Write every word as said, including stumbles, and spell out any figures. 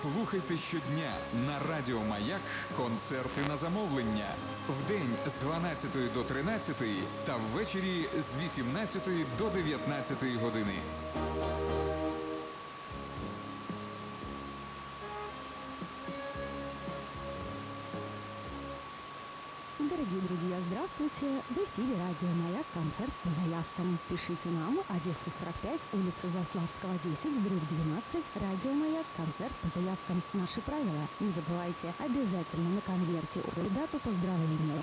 Слухайте щодня на Радіо Маяк концерти на замовлення. Вдень з дванадцятої до тринадцятої та ввечері з вісімнадцятої до дев'ятнадцятої години. Дорогие друзья, здравствуйте! В эфире радио «Маяк», концерт по заявкам. Пишите нам, Одесса, сорок пять, улица Заславского, десять, дробь двенадцать, радио «Маяк», концерт по заявкам. Наши правила. Не забывайте, обязательно на конверте указать дату поздравления.